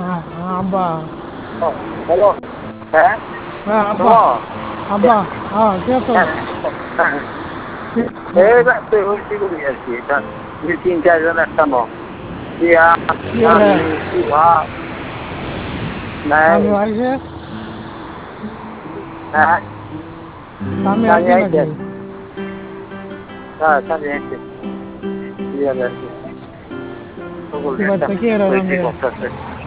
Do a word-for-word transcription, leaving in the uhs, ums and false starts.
হ্যাঁ, আব্বা। হ্যালো। হ্যাঁ। হ্যাঁ আব্বা। হ্যালো। আব্বা। হ্যাঁ কে তো? হ্যাঁ, হ্যাঁ। এই ব্যস্ত হয়েছি করি আর কি। এটা দুই তিন চারজন একটানো। টিয়া, কি রে? আমি, শিবা, নাই। স্বামী আইছে? হ্যাঁ। স্বামী স্বামী আইছে আইছে। নাকি? হ্যাঁ, স্বামী আইছে। বিয়ার আর কি। সকল এবার একটা তো কে রে হয়েছে রান্ধে? করতেছে।